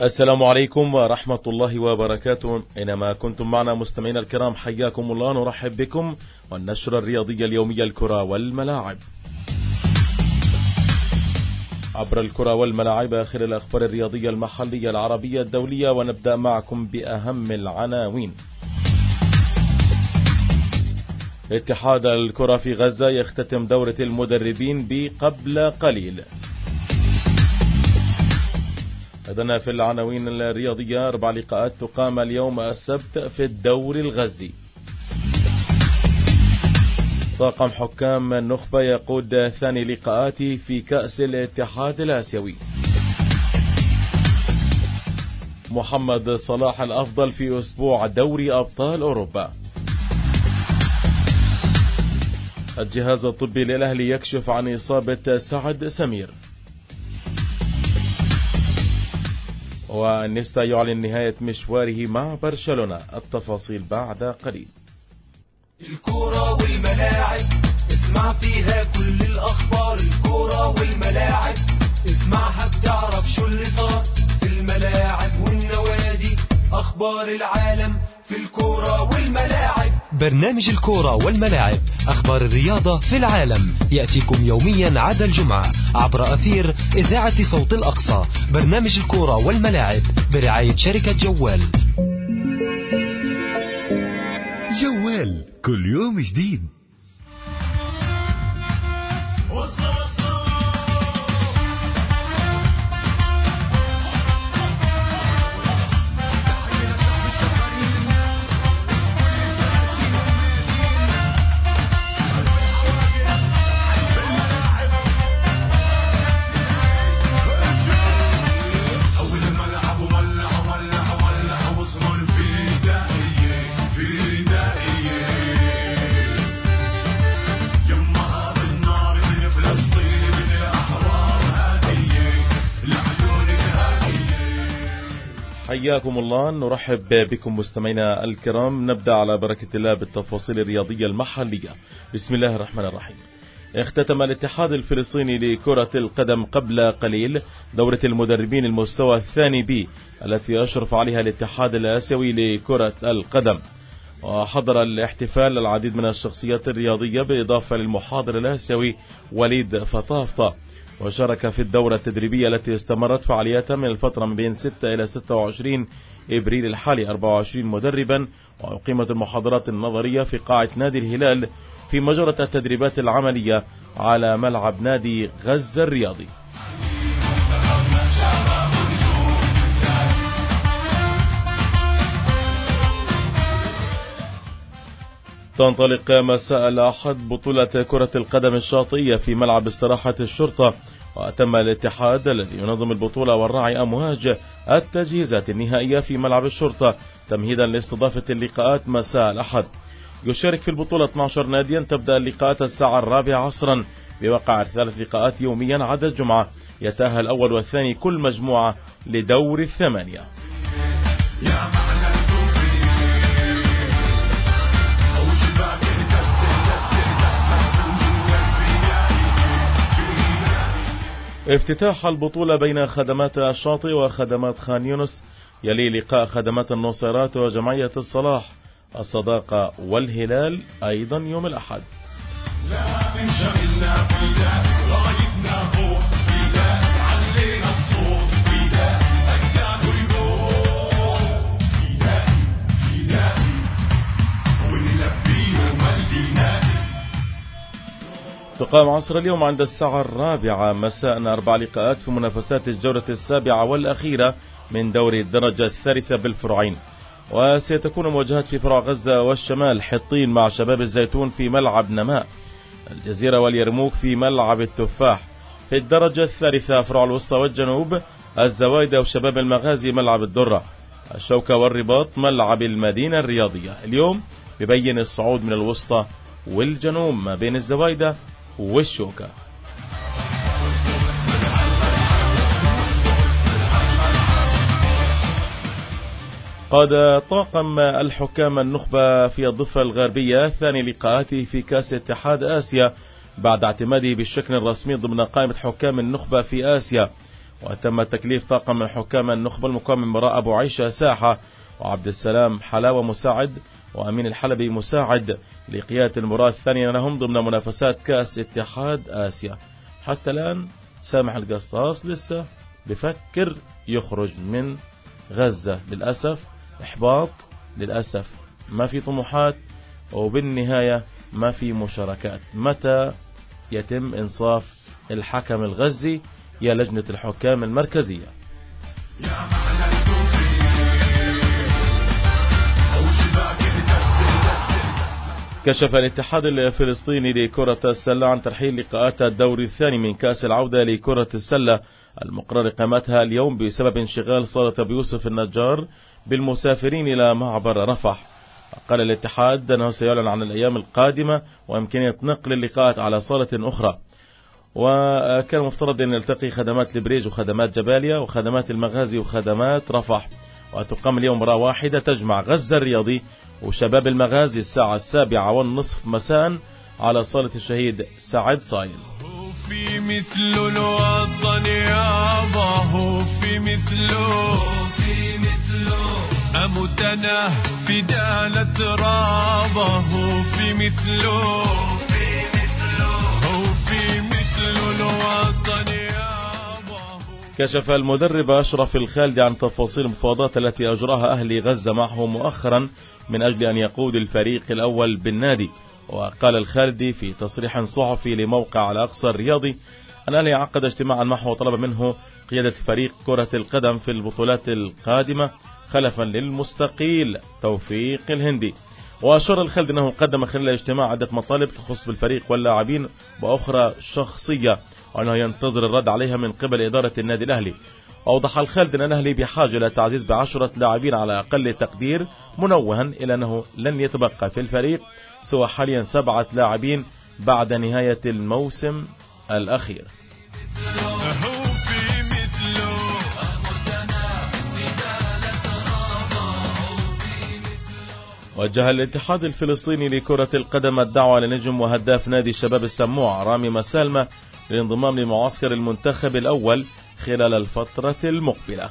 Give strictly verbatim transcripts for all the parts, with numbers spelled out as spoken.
السلام عليكم ورحمة الله وبركاته. أينما كنتم معنا مستمعينا الكرام حياكم الله، نرحب بكم والنشرة الرياضية اليومية الكرة والملاعب عبر الكرة والملاعب، آخر الأخبار الرياضية المحلية العربية الدولية، ونبدأ معكم بأهم العناوين. اتحاد الكرة في غزة يختتم دورة المدربين بقبل قليل. أيضا في العناوين الرياضية أربع لقاءات تقام اليوم السبت في الدوري الغزي. طاقم حكام النخبة يقود ثاني لقاءات في كأس الاتحاد الآسيوي. محمد صلاح الأفضل في أسبوع دوري أبطال أوروبا. الجهاز الطبي للأهلي يكشف عن إصابة سعد سمير. والنيستا يعلن نهاية مشواره مع برشلونة. التفاصيل بعد قليل. الكرة والملاعب اسمع فيها كل الأخبار. الكرة والملاعب اسمعها بتعرف شو اللي صار في الملاعب والنوادي. أخبار العالم في الكرة والملاعب. برنامج الكرة والملاعب، أخبار الرياضة في العالم، يأتيكم يوميا عدا الجمعة عبر أثير إذاعة صوت الأقصى. برنامج الكرة والملاعب برعاية شركة جوال. جوال كل يوم جديد. حياكم الله، نرحب بكم مستمعينا الكرام. نبدأ على بركة الله بالتفاصيل الرياضية المحلية. بسم الله الرحمن الرحيم. اختتم الاتحاد الفلسطيني لكرة القدم قبل قليل دورة المدربين المستوى الثاني بي التي أشرف عليها الاتحاد الآسيوي لكرة القدم، وحضر الاحتفال العديد من الشخصيات الرياضية بالإضافة للمحاضر الآسيوي وليد فطافطة، وشارك في الدورة التدريبية التي استمرت فعالياتها من الفترة من بين ستة إلى ستة وعشرين إبريل الحالي أربعة وعشرين مدربا. وأقيمت المحاضرات النظرية في قاعة نادي الهلال في مجرى التدريبات العملية على ملعب نادي غزة الرياضي. تنطلق مساء الأحد بطولة كرة القدم الشاطئية في ملعب استراحة الشرطة، وتم الاتحاد الذي ينظم البطولة والراعي أمواج التجهيزات النهائية في ملعب الشرطة تمهيدا لاستضافة اللقاءات مساء الأحد. يشارك في البطولة اثني عشر ناديا. تبدأ اللقاءات الساعة الرابعة عصرا بوقع ثلاث لقاءات يوميا عدا الجمعة. يتأهل الأول والثاني كل مجموعة لدور الثمانية. افتتاح البطولة بين خدمات الشاطئ وخدمات خان يونس، يلي لقاء خدمات النصيرات وجمعية الصلاح الصداقة والهلال أيضا يوم الأحد. تقام عصر اليوم عند الساعة الرابعة مساء أربع لقاءات في منافسات الجولة السابعة والأخيرة من دوري الدرجة الثالثة بالفرعين، وسيتكون مواجهات في فروع غزة والشمال. حطين مع شباب الزيتون في ملعب نماء، الجزيرة واليرموك في ملعب التفاح. في الدرجة الثالثة فروع الوسطى والجنوب، الزوايدة وشباب المغازي ملعب الدرة، الشوكة والرباط ملعب المدينة الرياضية. اليوم ببين الصعود من الوسطى والجنوب ما بين الزوايدة والشوكة. قاد طاقم الحكام النخبة في الضفة الغربية ثاني لقاءاته في كأس اتحاد آسيا بعد اعتماده بالشكل الرسمي ضمن قائمة حكام النخبة في آسيا، وتم تكليف طاقم من حكام النخبة المكون من براء أبو عيشة ساحة وعبد السلام حلاوة مساعد وأمين الحلبي مساعد لقيادة المباراة الثانية لهم ضمن منافسات كأس اتحاد آسيا. حتى الآن سامح القصاص لسه بفكر يخرج من غزة، للأسف إحباط، للأسف ما في طموحات، وبالنهاية ما في مشاركات. متى يتم إنصاف الحكم الغزي يا لجنة الحكام المركزية؟ كشف الاتحاد الفلسطيني لكرة السلة عن ترحيل لقاءات الدور الثاني من كأس العودة لكرة السلة المقرر إقامتها اليوم بسبب انشغال صالة أبو يوسف النجار بالمسافرين إلى معبر رفح. قال الاتحاد أنه سيعلن عن الأيام القادمة وإمكانية نقل اللقاءات على صالة أخرى. وكان مفترض أن يلتقي خدمات البريج وخدمات جباليا وخدمات المغازي وخدمات رفح، وتقام اليوم مباراة واحدة تجمع غزة الرياضي وشباب المغازي الساعة السابعة والنصف مساء على صالة الشهيد سعد صايل. في مثل الوطن يابا، في مثله في مثله أموتنا في دالة ترابه، في مثله في مثله في مثل الوطن يابا. كشف المدرب أشرف الخالدي عن تفاصيل المفاوضات التي أجراها أهلي غزة معه مؤخرا من أجل أن يقود الفريق الأول بالنادي. وقال الخالدي في تصريح صحفي لموقع الأقصى الرياضي أن الأهلي عقد اجتماعا معه وطلب منه قيادة فريق كرة القدم في البطولات القادمة خلفا للمستقيل توفيق الهندي. وأشار الخالدي أنه قدم خلال الاجتماع عدة مطالب تخص بالفريق واللاعبين وأخرى شخصية، وأنه ينتظر الرد عليها من قبل إدارة النادي الأهلي. أوضح الخالدي أن الأهلي بحاجة إلى تعزيز بعشرة لاعبين على أقل تقدير، منوها إلى أنه لن يتبقى في الفريق سوى حاليا سبعة لاعبين بعد نهاية الموسم الأخير. وجه الاتحاد الفلسطيني لكرة القدم الدعوة لنجم وهداف نادي شباب السموع رامي مسالمة للانضمام لمعسكر المنتخب الأول خلال الفترة المقبلة.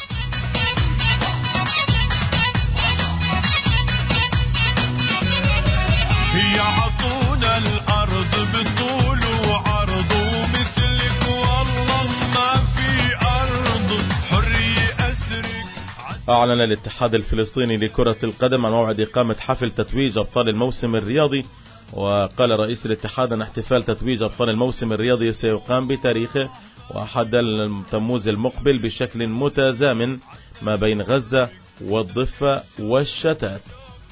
يعطونا الأرض بطول وعرض ومثلك والله ما في أرض حرية أسرك. أعلن الاتحاد الفلسطيني لكرة القدم عن موعد إقامة حفل تتويج أبطال الموسم الرياضي. وقال رئيس الاتحاد أن احتفال تتويج أبطال الموسم الرياضي سيقام بتاريخه واحد تموز المقبل بشكل متزامن ما بين غزة والضفة والشتات.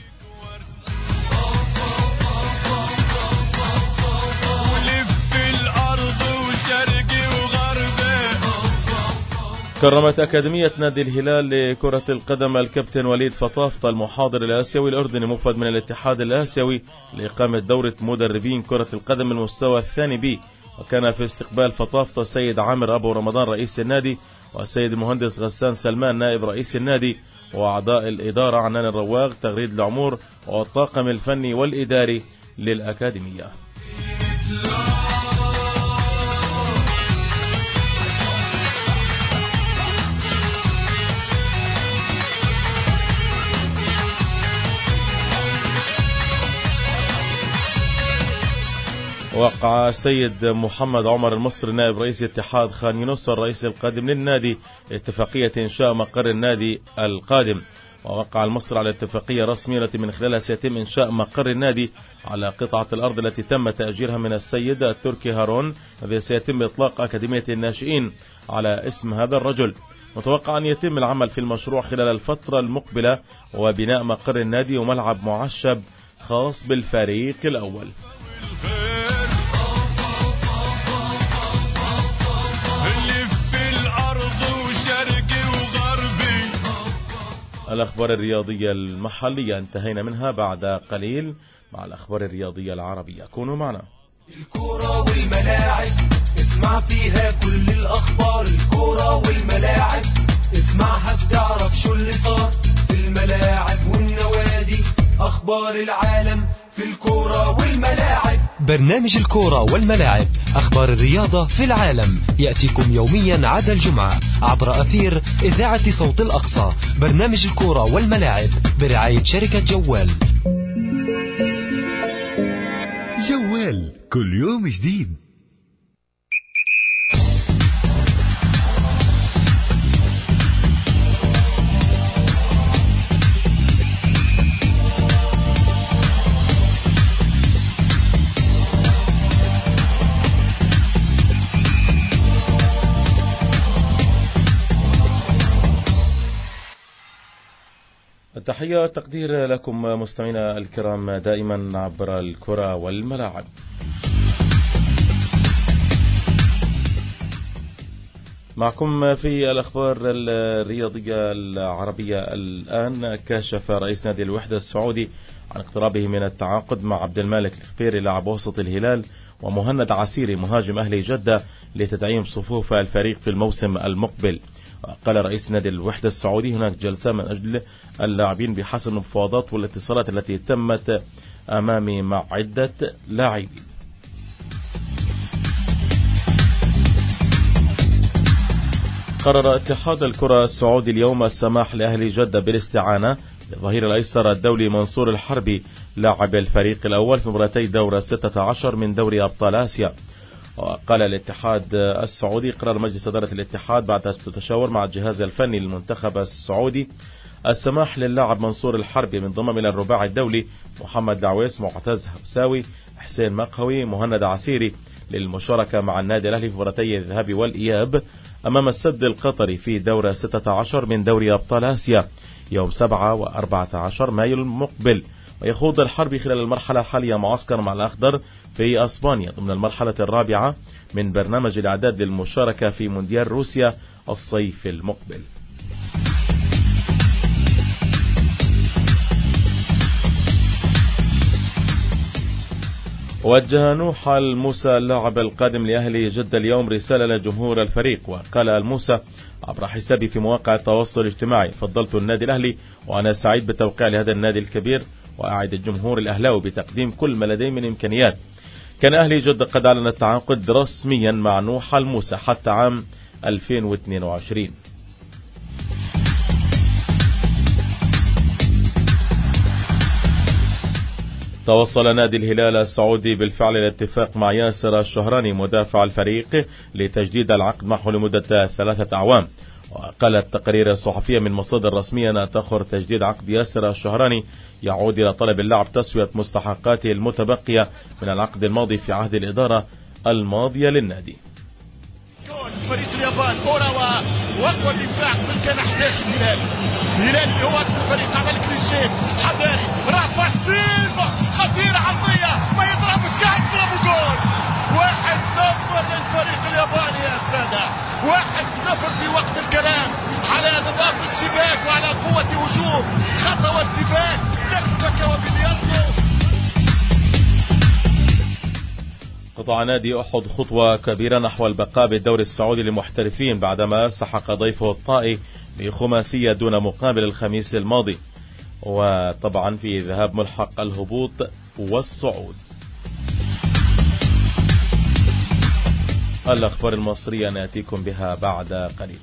كرمت أكاديمية نادي الهلال لكرة القدم الكابتن وليد فطافطة المحاضر الآسيوي الأردني مفد من الاتحاد الآسيوي لإقامة دورة مدربين كرة القدم المستوى الثاني بي. وكان في استقبال فطافطة السيد عامر أبو رمضان رئيس النادي، والسيد المهندس غسان سلمان نائب رئيس النادي، وأعضاء الإدارة عنان الرواغ تغريد العمور والطاقم الفني والإداري للأكاديمية. وقع السيد محمد عمر المصري نائب رئيس اتحاد خان يونس الرئيس القادم للنادي اتفاقية إنشاء مقر النادي القادم. ووقع المصري على اتفاقية رسمية التي من خلالها سيتم إنشاء مقر النادي على قطعة الأرض التي تم تأجيرها من السيد التركي هارون، الذي سيتم إطلاق أكاديمية الناشئين على اسم هذا الرجل. متوقع أن يتم العمل في المشروع خلال الفترة المقبلة وبناء مقر النادي وملعب معشب خاص بالفريق الأول. الأخبار الرياضية المحلية انتهينا منها، بعد قليل مع الأخبار الرياضية العربية. كونوا معنا. الكرة والملاعب اسمع فيها كل الأخبار، الكرة والملاعب اسمعها بتعرف شو اللي صار في الملاعب والنوادي، أخبار العالم في الكرة والملاعب. برنامج الكورة والملاعب، أخبار الرياضة في العالم، يأتيكم يوميا عدا الجمعة عبر أثير إذاعة صوت الأقصى. برنامج الكورة والملاعب برعاية شركة جوال. جوال كل يوم جديد. التحية والتقدير لكم مستمعينا الكرام دائما عبر الكرة والملاعب. معكم في الأخبار الرياضية العربية الآن. كشف رئيس نادي الوحدة السعودي عن اقترابه من التعاقد مع عبد المالك الخفيري لاعب وسط الهلال ومهند عسيري مهاجم أهلي جدة لتدعيم صفوف الفريق في الموسم المقبل. قال رئيس نادي الوحدة السعودي هناك جلسة من أجل اللاعبين بحسب المفاوضات والاتصالات التي تمت أمامي مع عدة لاعبين. قرر اتحاد الكرة السعودي اليوم السماح لأهلي جدة بالاستعانة بالظهير الأيسر الدولي منصور الحربي لاعب الفريق الأول في مباراتي دور ستة عشر من دوري أبطال آسيا. وقال الاتحاد السعودي قرر مجلس إدارة الاتحاد بعد التشاور مع الجهاز الفني للمنتخب السعودي السماح للاعب منصور الحربي من ضمن إلى الرباع الدولي محمد دعويس معتز حساوي حسين مقهوي مهند عسيري للمشاركة مع النادي الأهلي في مباراتي الذهاب والإياب أمام السد القطري في دور ستة عشر من دوري أبطال آسيا يوم سبعة وأربعة عشر مايو المقبل. ويخوض الحربي خلال المرحلة الحالية معسكر مع الأخضر في أسبانيا ضمن المرحلة الرابعة من برنامج الإعداد للمشاركة في مونديال روسيا الصيف المقبل. وجه نوح الموسى اللاعب القادم لأهلي جدة اليوم رسالة لجمهور الفريق. وقال الموسى عبر حسابي في مواقع التواصل الاجتماعي: فضلت النادي الأهلي وأنا سعيد بالتوقيع لهذا النادي الكبير، وأعد الجمهور الأهلاوي بتقديم كل ما لديه من إمكانيات. كان أهلي جدة قد أعلن التعاقد رسميا مع نوح الموسى حتى عام ألفين واثنين وعشرين. توصل نادي الهلال السعودي بالفعل الاتفاق مع ياسر الشهراني مدافع الفريق لتجديد العقد معه لمدة ثلاثة أعوام. وقالت تقارير صحفية من مصادر رسمية أن تأخر تجديد عقد ياسر الشهراني يعود إلى طلب اللاعب تسوية مستحقاته المتبقية من العقد الماضي في عهد الإدارة الماضية للنادي. فريق اليابان أوراوا وأقوى دفاع قبل كان أحداث الهلال. الهلال اللي هو أكثر فريق عمل كليشيه. حضاري رافع سيلفا خطيرة عرضية ما يضربش يضرب جول. واحد صفر للفريق الياباني يا سادة. واحد صفر في وقت الكلام على نظافة شباك وعلى قوة هجوم خطأ وارتباك دربك وبلياردو. قطع نادي أحد خطوة كبيرة نحو البقاء بالدوري السعودي للمحترفين بعدما سحق ضيفه الطائي بخماسية دون مقابل الخميس الماضي، وطبعا في ذهاب ملحق الهبوط والصعود. الأخبار المصرية نأتيكم بها بعد قليل.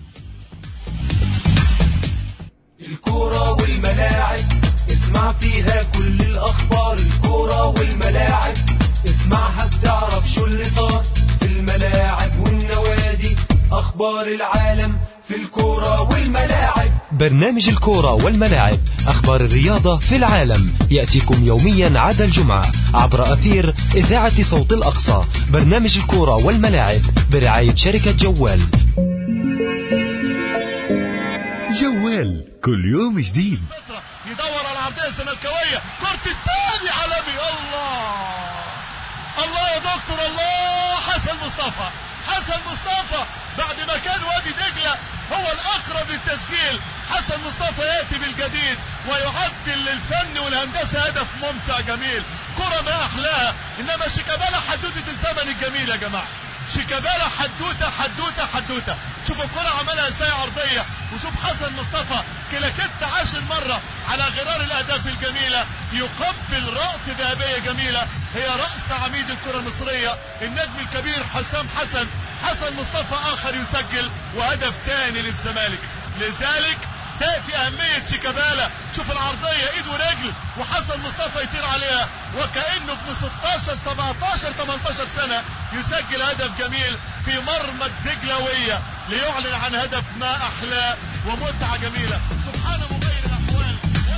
الكورة والملاعب اسمع فيها كل الأخبار. الكورة والملاعب اسمعها بتعرف شو اللي صار في الملاعب والنوادي. أخبار العالم في الكورة والملاعب. برنامج الكورة والملاعب، أخبار الرياضة في العالم، يأتيكم يوميا عدا الجمعة عبر أثير إذاعة صوت الأقصى. برنامج الكورة والملاعب برعاية شركة جوال. جوال كل يوم جديد. يدور على العرضية الزملكاوية. كرة الثاني عالمي. الله الله يا دكتور الله. حسن مصطفى حسن مصطفى بعد ما كان وادي دجلة هو الأقرب للتسجيل. حسن مصطفى يأتي بالجديد ويعدل للفن والهندسة هدف ممتع جميل. كرة ما أحلاها. إنما شيكابالا حدوتة الزمن الجميل يا جماعة. شيكابالا حدوتة حدوتة حدوتة. شوف الكرة عملها ازاي عرضية. وشوف حسن مصطفى كلاكيت عاشر مرة على غرار الاهداف الجميلة، يقبل رأس ذهبية جميلة هي رأس عميد الكرة المصرية النجم الكبير حسام حسن. حسن مصطفى اخر يسجل وهدف ثاني للزمالك. لذلك تأتي اهمية شيكابالا. شوف العرضية ايد ورجل وحسن مصطفى يطير عليها وكأنه ابن ستاشر سبعتاشر تمنتاشر سنة يسجل هدف جميل في مرمى الدجلوية ليعلن عن هدف ما احلاه ومتعة جميلة. سبحان مغير الاحوال.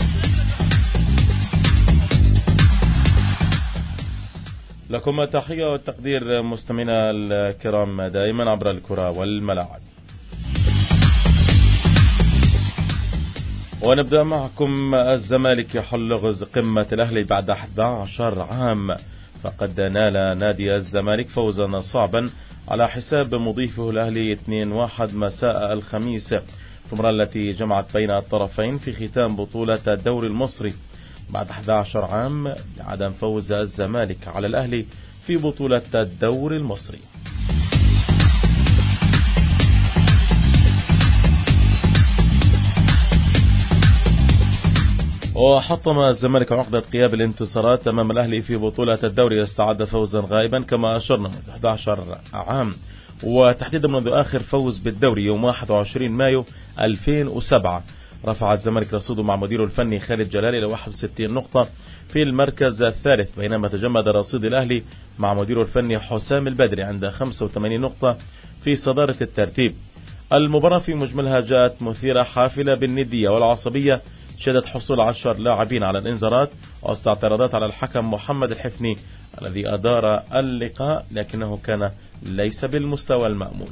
لكم تحية والتقدير مستمعينا الكرام دائما عبر الكرة والملاعب. ونبدأ معكم. الزمالك يحل لغز قمة الأهلي بعد أحد عشر عام، فقد نال نادي الزمالك فوزا صعبا على حساب مضيفه الأهلي اثنين واحد مساء الخميس في المباراة التي جمعت بين الطرفين في ختام بطولة الدوري المصري بعد أحد عشر عام بعدم فوز الزمالك على الأهلي في بطولة الدوري المصري. وحطم الزمالك عقدة غياب الانتصارات أمام الأهلي في بطولة الدوري، استعد فوزا غائبا كما أشرنا منذ أحد عشر عام، وتحديدا منذ آخر فوز بالدوري يوم واحد وعشرين مايو ألفين وسبعة. رفع الزمالك رصيده مع مديره الفني خالد جلال إلى واحد وستين نقطة في المركز الثالث، بينما تجمد رصيد الأهلي مع مديره الفني حسام البدري عند خمسة وثمانين نقطة في صدارة الترتيب. المباراة في مجملها جاءت مثيرة حافلة بالندية والعصبية، شهدت حصول عشر لاعبين على الانذارات وسط اعتراضات على الحكم محمد الحفني الذي أدار اللقاء، لكنه كان ليس بالمستوى المأمول.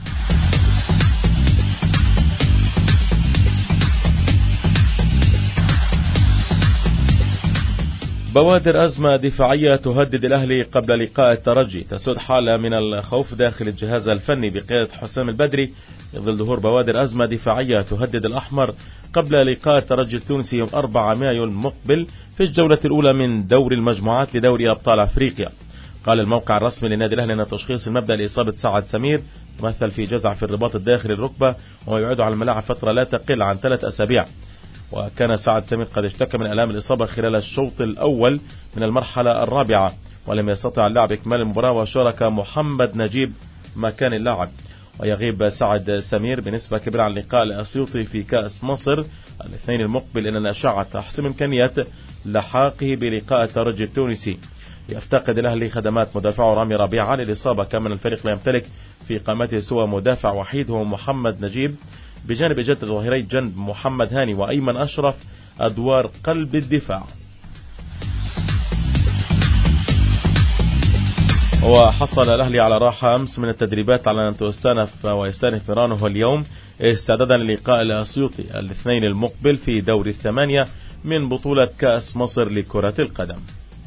بوادر أزمة دفاعية تهدد الأهلي قبل لقاء الترجي. تسود حالة من الخوف داخل الجهاز الفني بقيادة حسام البدري ظل ظهور بوادر أزمة دفاعية تهدد الأحمر قبل لقاء الترجي التونسي يوم أربعة مايو المقبل في الجولة الأولى من دور المجموعات لدوري أبطال أفريقيا. قال الموقع الرسمي للنادي الأهلي أن تشخيص المبدأ لإصابة سعد سمير تمثل في جزع في الرباط الداخلي الركبة وهو يعود على الملاعب فترة لا تقل عن ثلاث أسابيع. وكان سعد سمير قد اشتكى من آلام الإصابة خلال الشوط الأول من المرحلة الرابعة ولم يستطع اللاعب إكمال المباراة، وشارك محمد نجيب مكان اللاعب. ويغيب سعد سمير بنسبة كبيرة عن لقاء الأسيوطي في كأس مصر الاثنين المقبل، إن الأشعة تحسم إمكانية لحاقه بلقاء الترجي التونسي. يفتقد الأهلي خدمات مدافعه رامي ربيعة للإصابة، كما الفريق لا يمتلك في قامته سوى مدافع وحيد هو محمد نجيب، بجانب إجادة ظهيري جنب محمد هاني وأيمن أشرف أدوار قلب الدفاع. وحصل الأهلي على راحة أمس من التدريبات على أن تستأنف ويستأنف ميرانو اليوم استعدادا للقاء الأسيوطي الاثنين المقبل في دور الثمانية من بطولة كأس مصر لكرة القدم.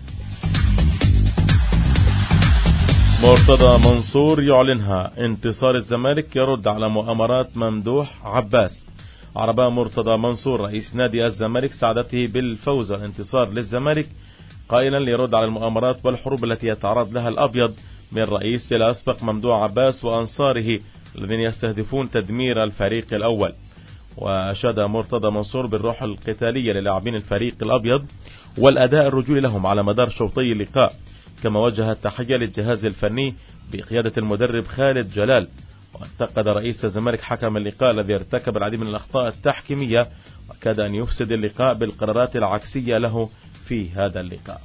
مرتضى منصور يعلنها. انتصار الزمالك يرد على مؤامرات ممدوح عباس. عرب مرتضى منصور رئيس نادي الزمالك سعادته بالفوز والانتصار للزمالك، قائلا ليرد على المؤامرات والحروب التي يتعرض لها الأبيض من رئيس الأسبق ممدوح عباس وأنصاره الذين يستهدفون تدمير الفريق الأول. وأشاد مرتضى منصور بالروح القتالية للاعبين الفريق الأبيض والأداء الرجولي لهم على مدار شوطي اللقاء، كما وجه التحية للجهاز الفني بقيادة المدرب خالد جلال. وانتقد رئيس الزمالك حكم اللقاء الذي ارتكب العديد من الأخطاء التحكيمية وكاد أن يفسد اللقاء بالقرارات العكسية له في هذا اللقاء.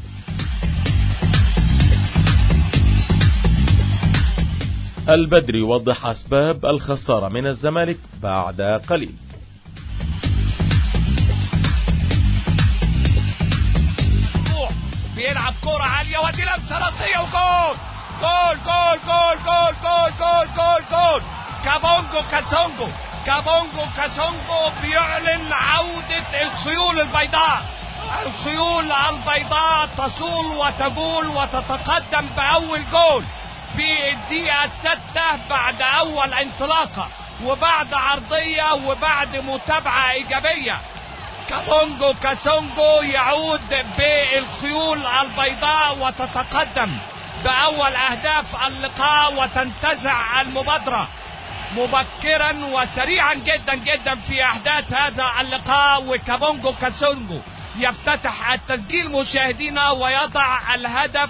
البدري يوضح أسباب الخسارة من الزمالك بعد قليل. بيلعب كرة عالية ودي لمسة راسية وجول جول جول جول جول جول جول جول جول كابونجو كاسونجو كابونجو كاسونجو بيعلن عودة الخيول البيضاء. الخيول البيضاء تصول وتجول وتتقدم بأول جول في الدقيقة الستة بعد أول انطلاقة وبعد عرضية وبعد متابعة إيجابية. كابونجو كاسونجو يعود بالخيول البيضاء وتتقدم بأول أهداف اللقاء وتنتزع المبادرة مبكرا وسريعا جدا جدا في احداث هذا اللقاء، وكابونجو كاسونجو يفتتح التسجيل مشاهدينا ويضع الهدف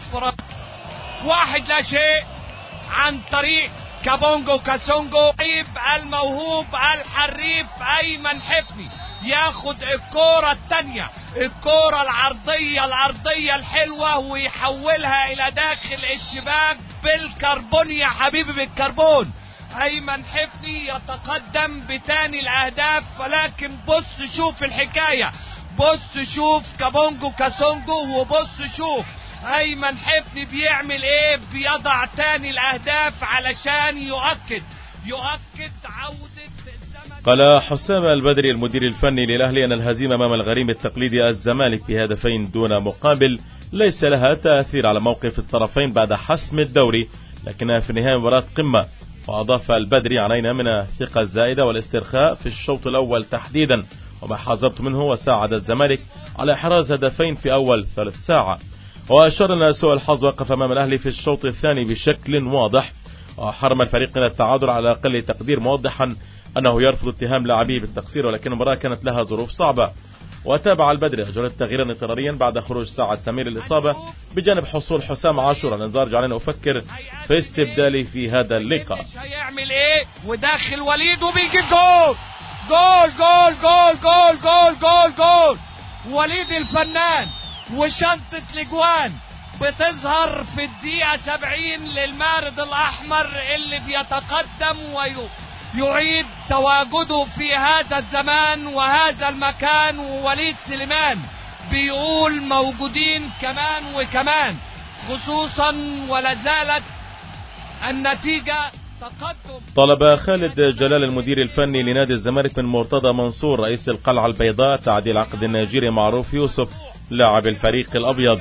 واحد لا شيء عن طريق كابونجو كاسونجو. الموهوب الحريف ايمن حفني ياخد الكرة التانية، الكرة العرضية العرضية الحلوة، ويحولها الى داخل الشباك بالكربون يا حبيبي بالكربون. ايمن حفني يتقدم بتاني الاهداف، ولكن بص شوف الحكاية، بص شوف كابونجو كاسونجو، وبص شوف ايمن حفني بيعمل ايه، بيضع تاني الاهداف علشان يؤكد يؤكد عودة الزمن. قال حسام البدري المدير الفني للأهلي أن الهزيمة أمام الغريم التقليدي الزمالك بهدفين دون مقابل ليس لها تأثير على موقف الطرفين بعد حسم الدوري، لكنها في النهاية مباراة قمة. وأضاف البدري: علينا من الثقة الزائدة والاسترخاء في الشوط الأول تحديدا، وما حذرت منه وساعد الزمالك على إحراز هدفين في أول ثلث ساعة. وأشار أن سوء الحظ وقف أمام الأهلي في الشوط الثاني بشكل واضح، وحرم الفريق من التعادل على أقل تقدير، موضحا أنه يرفض اتهام لاعبيه بالتقصير، ولكن المباراة كانت لها ظروف صعبة. وتابع البدري: أجرت تغييرا اضطراريا بعد خروج سعد سمير الإصابة بجانب حصول حسام عاشور على الانذار، جعلني أفكر في استبدالي في هذا اللقاء. هيعمل إيه؟ وداخل وليد وبيجيب جول جول جول جول جول جول جول جول وليد الفنان، وشنطة الاجوان بتظهر في الدقيقة سبعين للمارد الأحمر اللي بيتقدم ويعيد تواجده في هذا الزمان وهذا المكان. ووليد سليمان بيقول موجودين كمان وكمان، خصوصا ولا زالت النتيجة تقدم. طلب خالد جلال المدير الفني لنادي الزمالك من مرتضى منصور رئيس القلعة البيضاء تعديل عقد النيجيري معروف يوسف لاعب الفريق الأبيض.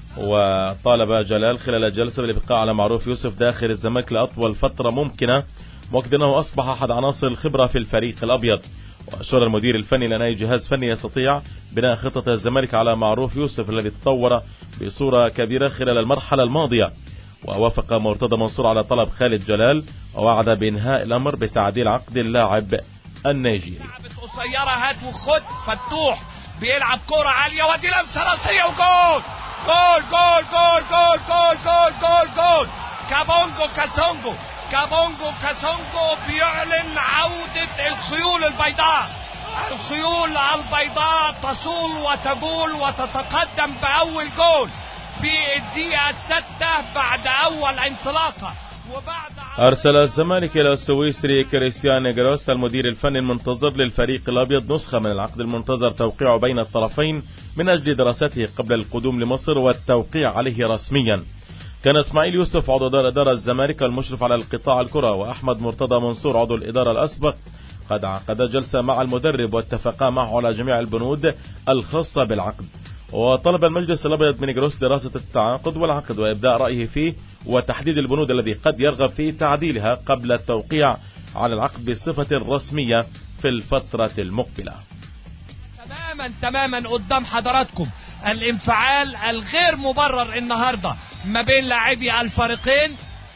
وطالب جلال خلال جلسة بالإبقاء على معروف يوسف داخل الزمالك لأطول فترة ممكنة، مؤكد أنه أصبح أحد عناصر الخبرة في الفريق الأبيض. وأشار المدير الفني لأن أي جهاز فني يستطيع بناء خطة الزمالك على معروف يوسف الذي تطور بصورة كبيرة خلال المرحلة الماضية. ووافق مرتضى منصور على طلب خالد جلال، ووعد بإنهاء الأمر بتعديل عقد اللاعب النيجيري. قصيرة هات وخد، فتوح بيلعب كرة عالية ودي لمسة راسية وجول جول جول جول جول جول جول جول جول كابونجو كاسونجو. كابونجو كاسونجو بيعلن عودة الخيول البيضاء. الخيول البيضاء تصول وتجول وتتقدم بأول جول في الدقيقة الستة بعد أول انطلاقة. وبعد أرسل الزمالك إلى السويسري كريستيان نيجروس المدير الفني المنتظر للفريق الأبيض نسخة من العقد المنتظر توقيعه بين الطرفين من أجل دراسته قبل القدوم لمصر والتوقيع عليه رسميا. كان اسماعيل يوسف عضو الإدارة الزمالك المشرف على القطاع الكرة، وأحمد مرتضى منصور عضو الإدارة الأسبق قد عقد جلسة مع المدرب واتفقا معه على جميع البنود الخاصة بالعقد. وطلب المجلس الأبيض من نيجروس دراسة التعاقد والعقد وإبداء رأيه فيه وتحديد البنود الذي قد يرغب في تعديلها قبل التوقيع على العقد بصفة رسمية في الفترة المقبلة. تماما تماما قدام حضراتكم الانفعال الغير مبرر النهاردة ما بين لاعبي الفريقين.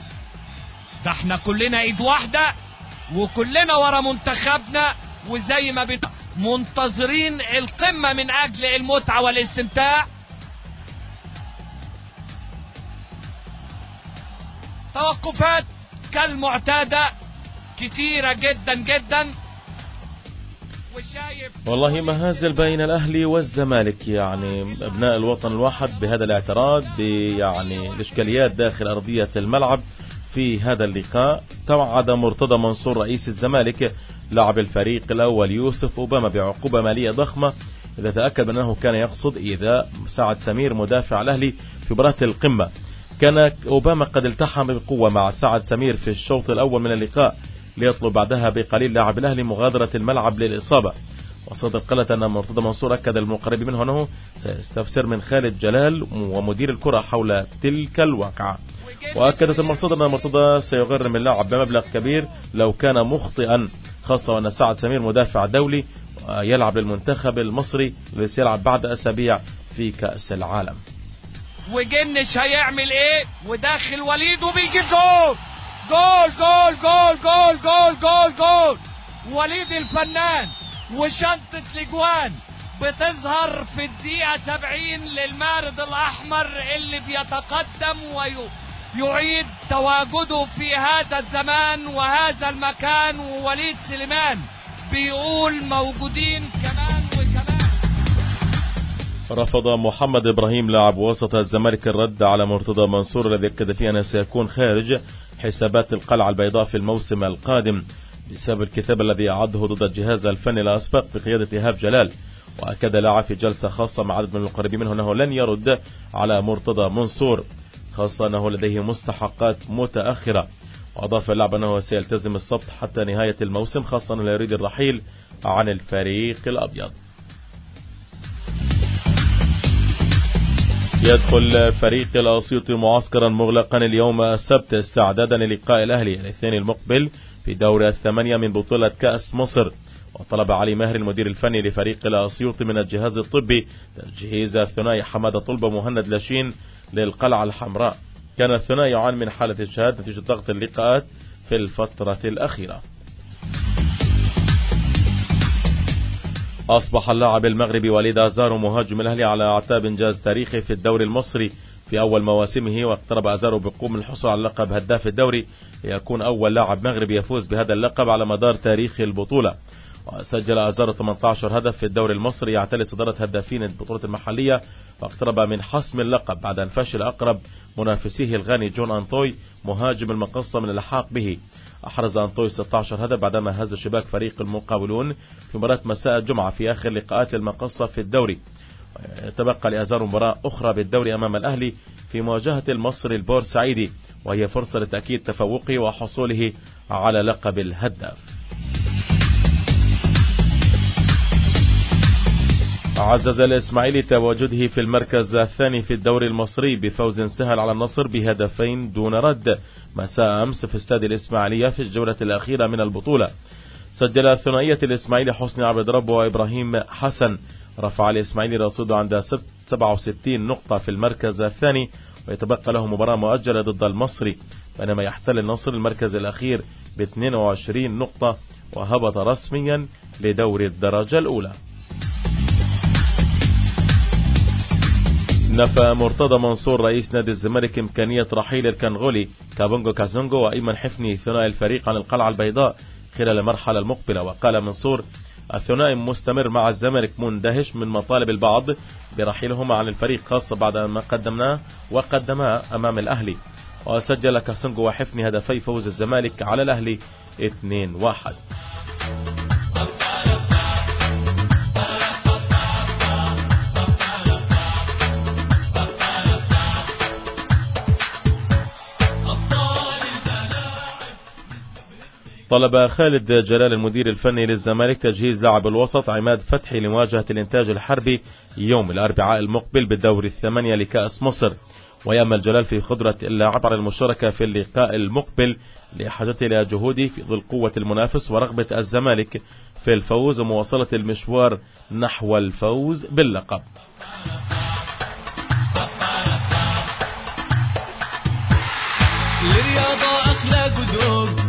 ده احنا كلنا ايد واحدة وكلنا ورا منتخبنا، وزي ما بن منتظرين القمة من اجل المتعة والاستمتاع. توقفات كالمعتادة كتيرة جدا جدا. والله مهازل بين الأهلي والزمالك، يعني أبناء الوطن الواحد بهذا الاعتراض يعني الإشكاليات داخل أرضية الملعب. في هذا اللقاء توعد مرتضى منصور رئيس الزمالك لاعب الفريق الأول يوسف أوباما بعقوبة مالية ضخمة إذا تأكد أنه كان يقصد إيذاء سعد سمير مدافع الأهلي في مباراة القمة. كان أوباما قد التحم بقوة مع سعد سمير في الشوط الأول من اللقاء ليطلب بعدها بقليل لاعب الأهلي مغادرة الملعب للإصابة. وصدر قالت أن مرتضى منصور أكد المقرب منه أنه سيستفسر من خالد جلال ومدير الكرة حول تلك الواقعة. وأكدت المصادر أن مرتضى سيغرم اللاعب بمبلغ كبير لو كان مخطئا، خاصة وأن سعد سمير مدافع دولي يلعب للمنتخب المصري الذي سيلعب بعد أسابيع في كأس العالم. وجنش هيعمل ايه؟ وداخل وليد وبيجيب جول جول جول جول جول جول جول جول وليد الفنان وشنطة الاجوان بتظهر في الدقيقة سبعين للمارد الأحمر اللي بيتقدم ويعيد تواجده في هذا الزمان وهذا المكان. ووليد سليمان بيقول موجودين كمان وكمان. رفض محمد إبراهيم لاعب وسط الزمالك الرد على مرتضى منصور الذي أكد فيه أنه سيكون خارج حسابات القلعة البيضاء في الموسم القادم بسبب الكتاب الذي أعده ضد الجهاز الفني الأسبق بقيادة إيهاب جلال. وأكد لاعب في جلسة خاصة مع عدد من المقربين منه أنه لن يرد على مرتضى منصور، خاصة أنه لديه مستحقات متأخرة. وأضاف اللاعب أنه سيلتزم الصمت حتى نهاية الموسم، خاصة أنه لا يريد الرحيل عن الفريق الأبيض. يدخل فريق الأسيوطي معسكرا مغلقا اليوم السبت استعدادا للقاء الأهلي الاثنين المقبل في دور الثمانية من بطولة كأس مصر. وطلب علي ماهر المدير الفني لفريق الأسيوطي من الجهاز الطبي تجهيز الثنائي حمادة طلبة مهند لاشين للقلعة الحمراء. كان الثنائي يعاني من حالة إجهاد نتيجة ضغط اللقاءات في الفترة الأخيرة. أصبح اللاعب المغربي وليد أزارو مهاجم الأهلي على أعتاب إنجاز تاريخي في الدوري المصري في أول مواسمه. واقترب أزارو بقوم الحصول على لقب هداف الدوري ليكون أول لاعب مغربي يفوز بهذا اللقب على مدار تاريخ البطولة. وسجل أزارو ثمانية عشر هدف في الدوري المصري، يعتلي صدارة هدافين البطولة المحلية، واقترب من حسم اللقب بعد أن فشل أقرب منافسيه الغاني جون أنطوي مهاجم المقصة من اللحاق به. أحرز أنطوي ستة عشر هدف بعدما هز شباك فريق المقاولون في مباراة مساء الجمعة في آخر لقاءات المقصة في الدوري. تبقى لأزارو مباراة أخرى بالدوري أمام الأهلي في مواجهة المصري البورسعيدي، وهي فرصة لتأكيد تفوقه وحصوله على لقب الهداف. عزز الإسماعيلي تواجده في المركز الثاني في الدوري المصري بفوز سهل على النصر بهدفين دون رد مساء أمس في استاد الإسماعيلية في الجولة الأخيرة من البطولة. سجل ثنائية الإسماعيلي حسني عبد رب وإبراهيم حسن، رفع الإسماعيلي رصيده عند سبعة وستين نقطة في المركز الثاني، ويتبقى له مباراة مؤجلة ضد المصري، بينما يحتل النصر المركز الأخير ب اثنين وعشرين نقطة وهبط رسميا لدوري الدرجة الأولى. نفى مرتضى منصور رئيس نادي الزمالك إمكانية رحيل الكنغولي كابونجو كازونجو وأيمن حفني ثنائي الفريق عن القلعة البيضاء خلال المرحلة المقبلة. وقال منصور: الثنائي مستمر مع الزمالك، مندهش من مطالب البعض برحيلهما عن الفريق، خاصة بعد ما قدمناه وقدماه أمام الأهلي. وسجل كازونجو وحفني هدفي فوز الزمالك على الأهلي اثنين واحد. طلب خالد جلال المدير الفني للزمالك تجهيز لاعب الوسط عماد فتحي لمواجهة الإنتاج الحربي يوم الأربعاء المقبل بالدور الثمانية لكأس مصر. ويأمل جلال في قدرة اللاعب على المشاركة في اللقاء المقبل لحاجته إلى جهوده في ظل قوة المنافس ورغبة الزمالك في الفوز ومواصلة المشوار نحو الفوز باللقب. الرياضة أخلاق ودود،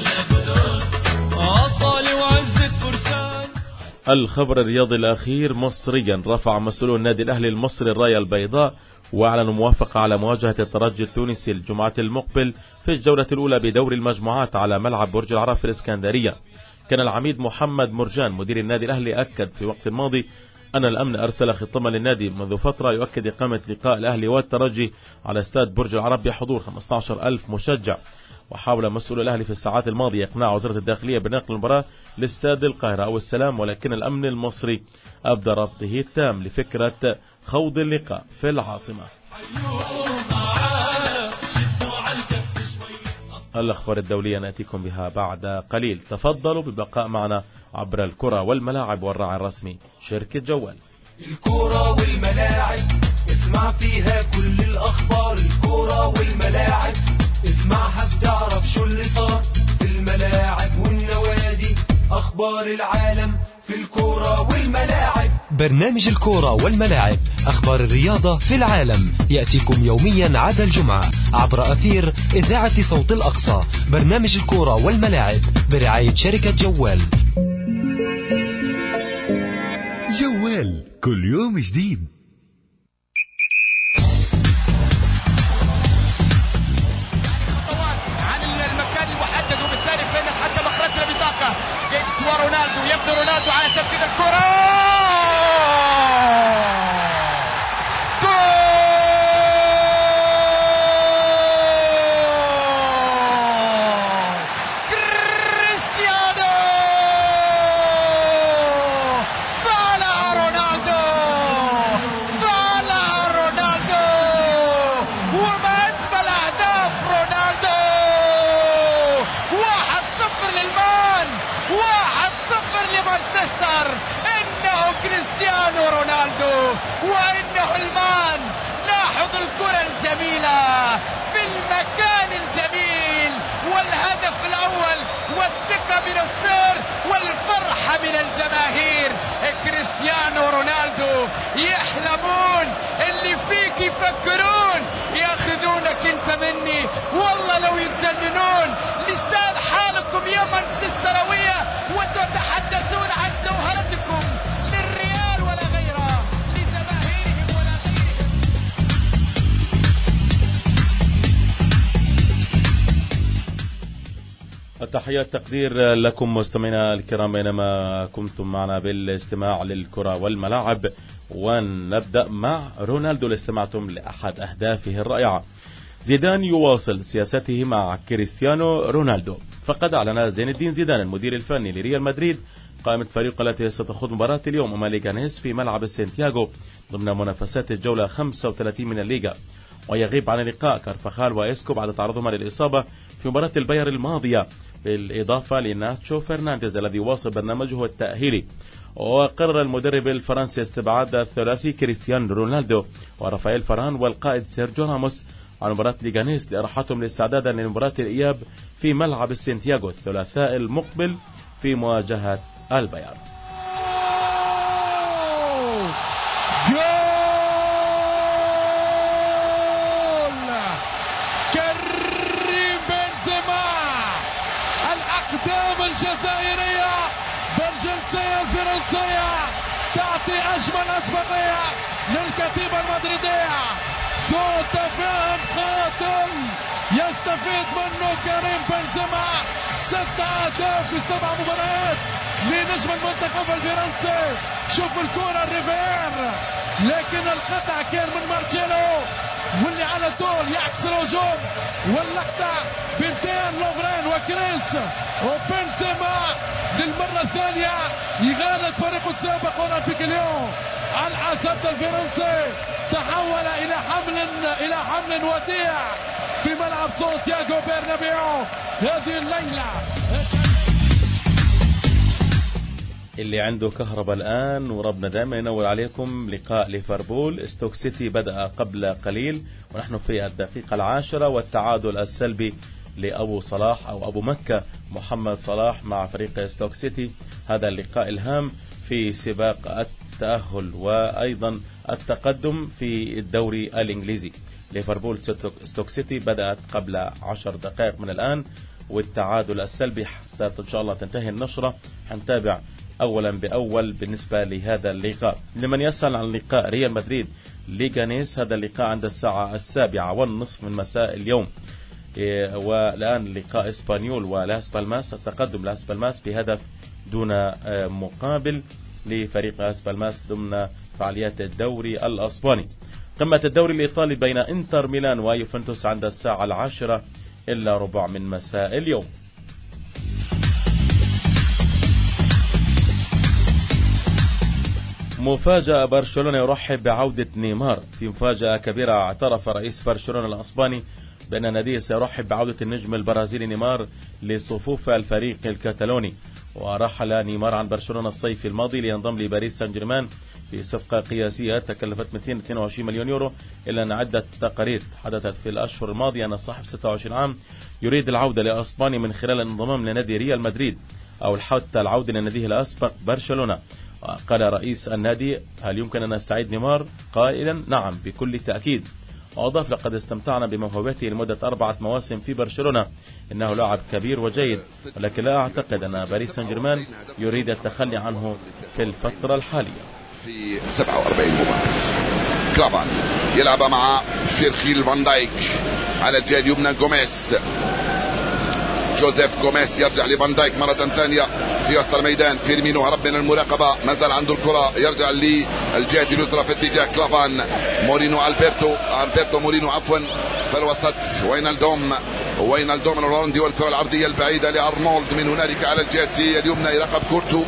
الخبر الرياضي الأخير مصريا: رفع مسؤولو النادي الأهلي المصري الراية البيضاء وأعلنوا موافقة على مواجهة الترجي التونسي الجمعة المقبل في الجولة الأولى بدور المجموعات على ملعب برج العرب في الإسكندرية. كان العميد محمد مرجان مدير النادي الأهلي أكد في وقت ماضي أن الأمن أرسل خطابا للنادي منذ فترة يؤكد إقامة لقاء الأهلي والترجي على استاد برج العرب بحضور خمسة عشر ألف مشجع. وحاول مسؤول الأهلي في الساعات الماضية إقناع وزارة الداخلية بنقل المباراة لاستاد القاهرة أو السلام، ولكن الأمن المصري أبدى رفضه التام لفكرة خوض اللقاء في العاصمة. الأخبار الدولية نأتيكم بها بعد قليل، تفضلوا بالبقاء معنا عبر الكرة والملاعب والراعي الرسمي شركة جوال. الكرة والملاعب اسمع فيها كل الأخبار، الكرة والملاعب اسمعها بتعرف شو اللي صار في الملاعب والنوادي. أخبار أخبار العالم في الكورة والملاعب. برنامج الكورة والملاعب، أخبار الرياضة في العالم، يأتيكم يوميا عدا الجمعة عبر أثير إذاعة صوت الأقصى. برنامج الكورة والملاعب برعاية شركة جوال. جوال كل يوم جديد. رونالدو يبدو رونالدو على تنفيذ الكرة. جول كريستيانو. فعلها رونالدو فعلها رونالدو وما أجمل أهداف رونالدو. واحد صفر للمان، واحد صفر لمانشستر. إنه كريستيانو رونالدو وإنه المان. لاحظ الكرة الجميلة في المكان الجميل، والهدف الأول والثقة من السير والفرحة من الجماهير. كريستيانو رونالدو يحلمون، اللي فيك يفكرون، ياخذونك انت مني والله لو يتجننون. لسان حالكم يا مانشستراوية وتتحدثون عن جوهرتكم للريال ولا غيره، لجماهيرهم ولا غيرهم. التحيات تقدير لكم مستمعينا الكرام بينما كنتم معنا بالاستماع للكرة والملاعب. ونبدأ مع رونالدو اللي استمعتم لأحد أهدافه الرائعة. زيدان يواصل سياسته مع كريستيانو رونالدو. فقد أعلن زين الدين زيدان المدير الفني لريال مدريد قائمة فريق التي ستخوض مباراة اليوم أمام ليغانيس في ملعب سانتياغو ضمن منافسات الجولة خمسة وثلاثين من الليغا. ويغيب عن اللقاء كارفخال وإسكو بعد تعرضهما للإصابة في مباراة الباير الماضية، بالإضافة لناتشو فرنانديز الذي يواصل برنامجه التأهيلي. وقرر المدرب الفرنسي استبعاد الثلاثي كريستيانو رونالدو ورافائيل فران والقائد سيرجيو راموس عن مباراة ليغانيس لإراحتهم لاستعدادا لمباراة الإياب في ملعب سانتياغو الثلاثاء المقبل في مواجهة الباير. جول كريم بنزيما. الأقدام الجزائرية بالجنسية الفرنسية تعطي أجمل أسبقية للكتيبة المدريدية. صوت تفاهم قاتل يستفيد منه كريم بنزيما. ست أهداف في سبع مباريات لنجم المنتخب الفرنسي. شوف الكرة الريفير، لكن القطع كان من مارتيلو واللي على طول يعكس الهجوم. واللقطة بنتين لوفرين وكريس وبنزيما للمرة الثانية يغالب فريقه السابق اولمبيك ليون. الاسد الفرنسي تحول الى حمل الى حمل وديع في ملعب سانتياغو برنابيو هذه الليلة. اللي عنده كهرباء الآن وربنا دائما ينور عليكم. لقاء ليفربول ستوك سيتي بدأ قبل قليل ونحن في الدقيقة العاشرة، والتعادل السلبي لأبو صلاح أو أبو مكة محمد صلاح مع فريق ستوك سيتي. هذا اللقاء الهام في سباق التأهل وأيضا التقدم في الدوري الإنجليزي. ليفربول ستوك سيتي بدأت قبل عشر دقائق من الآن، والتعادل السلبي حتى إن شاء الله تنتهي النشرة. حنتابع أولا بأول بالنسبة لهذا اللقاء. لمن يسأل عن لقاء ريال مدريد ليغانيس، هذا اللقاء عند الساعة السابعة والنصف من مساء اليوم. والآن لقاء إسبانيول ولاس بالماس، التقدم لاس بالماس بهدف دون مقابل لفريق لاس بالماس ضمن فعاليات الدوري الأسباني. قمة الدوري الإيطالي بين إنتر ميلان ويوفنتوس عند الساعة العاشرة إلا ربع من مساء اليوم. مفاجأة، برشلونة يرحب بعودة نيمار. في مفاجأة كبيرة، اعترف رئيس برشلونة الأسباني بأن ناديه سيرحب بعودة النجم البرازيلي نيمار لصفوف الفريق الكتالوني. ورحل نيمار عن برشلونة الصيف الماضي لينضم لباريس سان جيرمان في صفقة قياسية تكلفت مئتين واثنين وعشرين مليون يورو، إلا أن عدة تقارير حدثت في الأشهر الماضية أن صاحب ستة وعشرين عام يريد العودة لأسبانيا من خلال الانضمام لنادي ريال مدريد. أو حتى العودة لناديه الأسبق برشلونة. قال رئيس النادي: هل يمكن أن نستعيد نيمار؟ قائلا: نعم بكل تأكيد. وأضاف: لقد استمتعنا بموهبته لمدة أربعة مواسم في برشلونة، إنه لاعب كبير وجيد، ولكن لا أعتقد أن باريس سان جيرمان يريد التخلي عنه في الفترة الحالية. في سبعة وأربعين مباراة كلافان يلعب مع فيرخيل فان دايك على الجهة اليمنى. جوميز جوزيف جوميز يرجع لفان دايك مرة ثانية في وسط الميدان. فيرمينو هرب من المراقبة، ما زال عنده الكرة، يرجع للجهة اليسرى في اتجاه كلافان. مورينو ألبرتو ألبرتو مورينو عفوا في الوسط. وينالدوم وينالدوم الهولندي والكرة العرضية البعيدة لأرنولد من هنالك على الجهة اليمنى يراقب كورتو،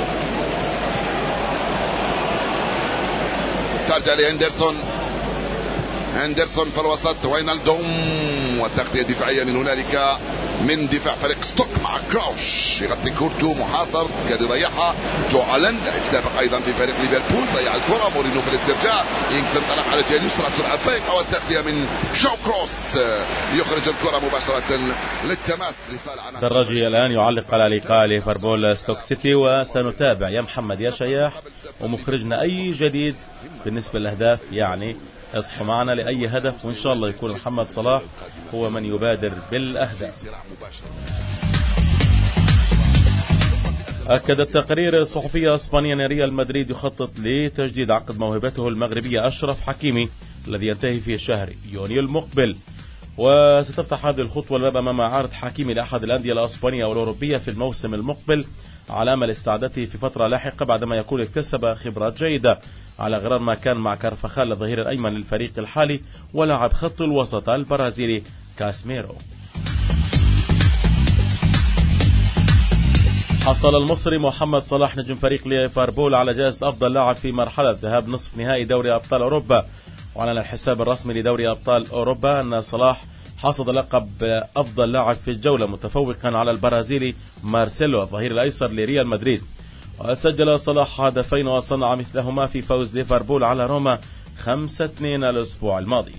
ترجع لهندرسون. هندرسون في الوسط. وينالدوم والتغطية الدفاعية من هنالك من دفاع فريق ستوك مع كراوش، يغطي كورتو، محاصر قاعد يضيعها. جو ألان لاعب سابق ايضا في فريق ليفربول ضيع الكره. مورينو في الاسترجاع، ينكسر انطلق على الجهه اليسرى، سرعه فائقه والتغطيه من شو كروس يخرج الكره مباشره للتماس لصالح. دراجي الان يعلق على لقاء ليفربول ستوك سيتي، وسنتابع يا محمد يا شياح ومخرجنا اي جديد بالنسبه للاهداف. يعني اصحوا معنا لأي هدف، وإن شاء الله يكون محمد صلاح هو من يبادر بالأهداف. أكد التقرير الصحفي الإسباني أن ريال مدريد يخطط لتجديد عقد موهبته المغربية أشرف حكيمي الذي ينتهي في شهر يونيو المقبل، وستفتح هذه الخطوة الباب أمام عرض حكيمي لأحد الأندية الإسبانية والأوروبية في الموسم المقبل على أمل استعادته في فترة لاحقة بعدما يكون اكتسب خبرات جيدة، على غرار ما كان مع كارفخال الظهير الأيمن للفريق الحالي ولاعب خط الوسط البرازيلي كاسميرو. حصل المصري محمد صلاح نجم فريق ليفربول على جائزة أفضل لاعب في مرحلة ذهاب نصف نهائي دوري أبطال أوروبا. وعلن الحساب الرسمي لدوري أبطال أوروبا أن صلاح حصد لقب أفضل لاعب في الجولة متفوقا على البرازيلي مارسيلو الظهير الأيسر لريال مدريد. وسجل صلاح هدفين وصنع مثلهما في فوز ليفربول على روما خمسة اثنين الأسبوع الماضي.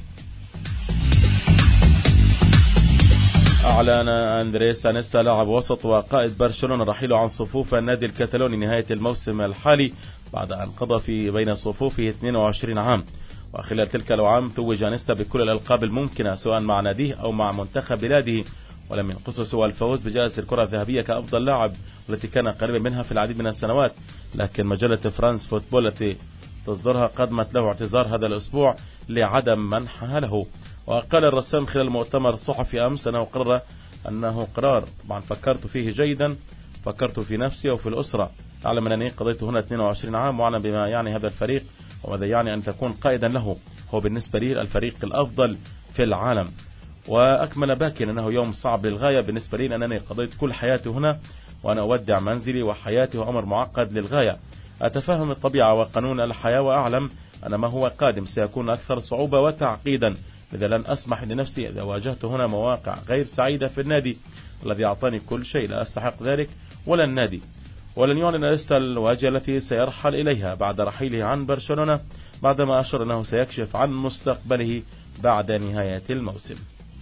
أعلن أندريس أنيستا لاعب وسط وقائد برشلونة رحيله عن صفوف النادي الكتالوني نهاية الموسم الحالي بعد أن قضى في بين صفوفه اثنين وعشرين عام. وخلال تلك الأعوام توج أنيستا بكل الألقاب الممكنة سواء مع ناديه أو مع منتخب بلاده، ولم ينقصه سوى الفوز بجائزة الكرة الذهبية كأفضل لاعب والتي كان قريبا منها في العديد من السنوات. لكن مجلة فرانس فوتبول التي تصدرها قدمت له اعتذار هذا الأسبوع لعدم منحها له. وقال الرسام خلال المؤتمر الصحفي أمس أنه قرر أنه قرار طبعا فكرت فيه جيدا، فكرت في نفسي وفي الأسرة، أعلم أنني قضيت هنا اثنين وعشرين عام وأعلم بما يعني هذا الفريق وماذا يعني أن تكون قائدا له، هو بالنسبة لي الفريق الأفضل في العالم. وأكمل باكين أنه يوم صعب للغاية بالنسبة لي لأنني قضيت كل حياتي هنا وأنا أودع منزلي وحياتي، وأمر معقد للغاية. أتفهم الطبيعة وقانون الحياة وأعلم أن ما هو قادم سيكون أكثر صعوبة وتعقيدا، لذا لن أسمح لنفسي إذا واجهت هنا مواقع غير سعيدة في النادي الذي أعطاني كل شيء، لا أستحق ذلك ولا النادي. ولن يعلن أنيستا الواجهة التي سيرحل إليها بعد رحيله عن برشلونة، بعدما أشر أنه سيكشف عن مستقبله بعد نهاية الموسم.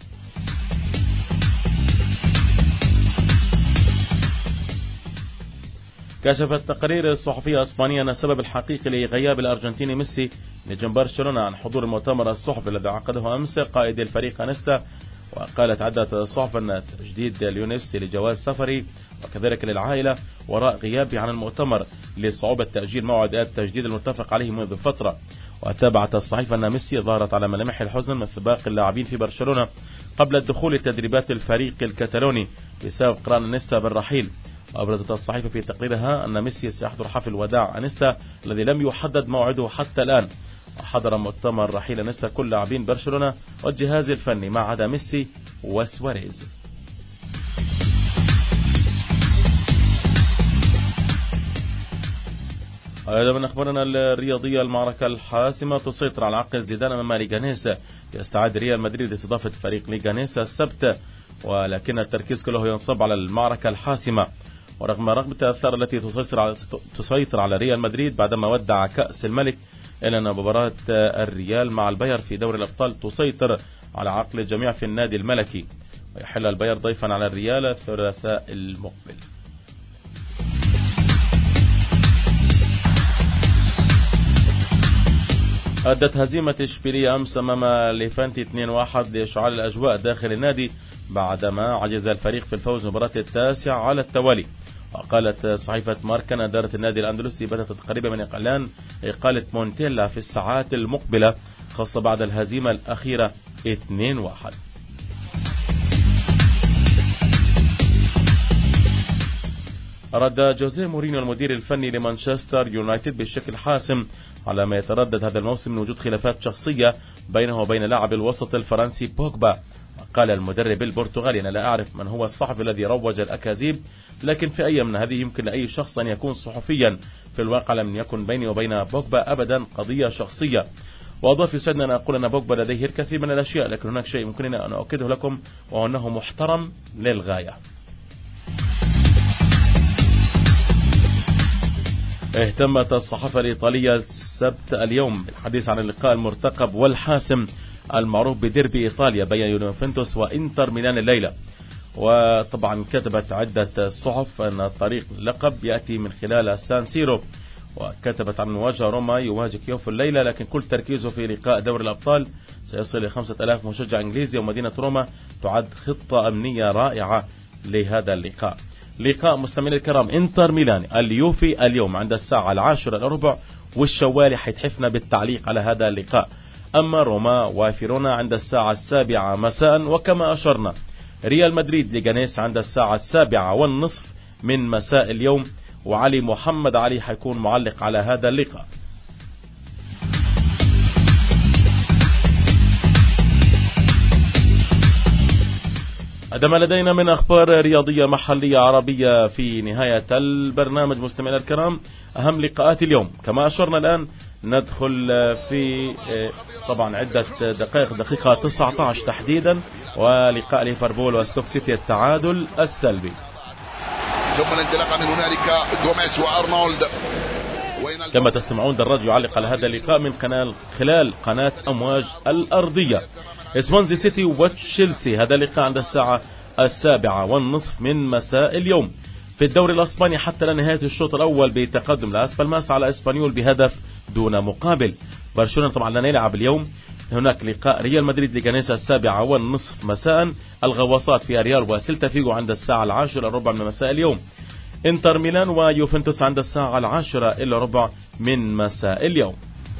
كشف التقرير الصحفي الإسباني أن السبب الحقيقي لغياب الأرجنتيني ميسي نجم برشلونة عن حضور المؤتمر الصحفي الذي عقده أمس قائد الفريق أنيستا. وقالت عدة صحف أن تجديد ليونيفسي لجواز سفري وكذلك للعائلة وراء غيابه عن المؤتمر لصعوبة تأجيل موعد التجديد المتفق عليه منذ فترة. وتابعت الصحيفة أن ميسي ظهرت على ملامح الحزن مثل باقي اللاعبين في برشلونة قبل الدخول لتدريبات الفريق الكتالوني بسبب قرار أنيستا بالرحيل. وأبرزت الصحيفة في تقريرها أن ميسي سيحضر حفل وداع أنيستا الذي لم يحدد موعده حتى الآن. وحضر مؤتمر رحيل أنيستا كل لاعبين برشلونة والجهاز الفني ما عدا ميسي وسواريز. هذا من أخبارنا الرياضية. المعركة الحاسمة تسيطر على عقل زيدان أمام ليغانيس. يستعد ريال مدريد لاستضافة فريق ليغانيس السبت، ولكن التركيز كله ينصب على المعركة الحاسمة. ورغم رغم التأثير التي تسيطر على تسيطر على ريال مدريد بعدما ودع كأس الملك، إلا أن مباراة الريال مع الباير في دوري الأبطال تسيطر على عقل الجميع في النادي الملكي، ويحل الباير ضيفا على الريال الثلاثاء المقبل. أدت هزيمة إشبيلية أمس أمام ليفانتي اثنين واحد لإشعال الأجواء داخل النادي بعدما عجز الفريق في الفوز مباراة التاسع على التوالي. وقالت صحيفة ماركا أن إدارة النادي الأندلسي بدأت قريبا من إعلان إقالة مونتيلا في الساعات المقبلة، خاصة بعد الهزيمة الأخيرة اثنين واحد. رد جوزيه مورينيو المدير الفني لمانشستر يونايتد بشكل حاسم على ما يتردد هذا الموسم من وجود خلافات شخصية بينه وبين لاعب الوسط الفرنسي بوجبا. قال المدرب البرتغالي: أنا لا أعرف من هو الصحفي الذي روج الأكاذيب، لكن في أي من هذه يمكن لأي شخص أن يكون صحفيا. في الواقع لم يكن بيني وبين بوجبا أبدا قضية شخصية. وأضاف: يسعدني أن أقول أن بوجبا لديه الكثير من الأشياء، لكن هناك شيء يمكنني أن أؤكده لكم وهو أنه محترم للغاية. اهتمت الصحافة الإيطالية السبت اليوم بالحديث عن اللقاء المرتقب والحاسم المعروف بديربي إيطاليا بين يوفنتوس وإنتر ميلان الليلة. وطبعا كتبت عدة صحف أن طريق اللقب يأتي من خلال سان سيرو، وكتبت عن مواجهة روما يواجه كيوف الليلة، لكن كل تركيزه في لقاء دوري الأبطال. سيصل إلى خمسة آلاف مشجع إنجليزي، ومدينة روما تعد خطة أمنية رائعة لهذا اللقاء. لقاء مستمعينا الكرام انتر ميلان اليوفي اليوم عند الساعة العاشرة إلا ربع، والشوالي حيتحفنا بالتعليق على هذا اللقاء. أما روما وفيرونا عند الساعة السابعة مساء، وكما أشرنا ريال مدريد لجانيس عند الساعة السابعة والنصف من مساء اليوم، وعلي محمد علي حيكون معلق على هذا اللقاء. هذا ما لدينا من أخبار رياضية محلية عربية في نهاية البرنامج. مستمعينا الكرام، أهم لقاءات اليوم كما أشرنا الآن ندخل في طبعا عدة دقائق، دقيقة تسعة عشر تحديدا، ولقاء ليفربول وستوك سيتي التعادل السلبي. ثم الانطلاقة من هنالك جوميز وأرنولد. كما تستمعون دراج يعلق على هذا اللقاء من قناة خلال قناة أمواج الأرضية. سوانزي سيتي وتشيلسي هذا اللقاء عند الساعة السابعة والنصف من مساء اليوم. في الدوري الأسباني حتى لنهاية الشوط الأول بتقدم لاس بالماس على اسبانيول بهدف دون مقابل. برشلونة طبعا لن يلعب اليوم. هناك لقاء ريال مدريد لجانيسا السابعة والنصف مساء. الغواصات في ريال وسيلتا فيجو عند الساعة العاشرة إلا ربع من مساء اليوم. انتر ميلان ويوفنتوس عند الساعة العاشرة إلا ربع من مساء اليوم.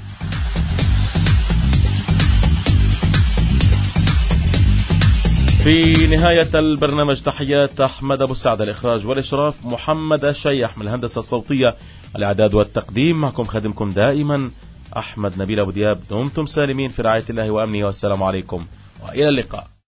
في نهاية البرنامج تحيات أحمد أبو السعد، الإخراج والإشراف محمد الشيح، من الهندسة الصوتية الإعداد والتقديم معكم خادمكم دائما أحمد نبيل أبو دياب. دمتم سالمين في رعاية الله وأمنه، والسلام عليكم وإلى اللقاء.